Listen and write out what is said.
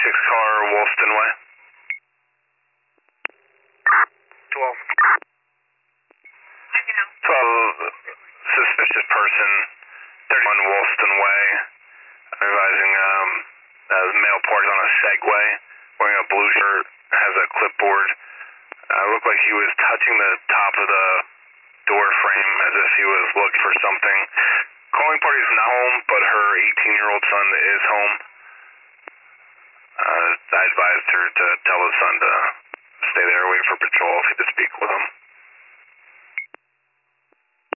car, Wolston Way. 12. 12, suspicious person, 31 Wolston Way. Advising, male party on a Segway, wearing a blue shirt, has a clipboard. Looked like he was touching the top of the door frame as if he was looking for something. Calling party is not home, but her 18-year-old son is home. I advised her to tell his son to stay there, wait for patrol if he could speak with him.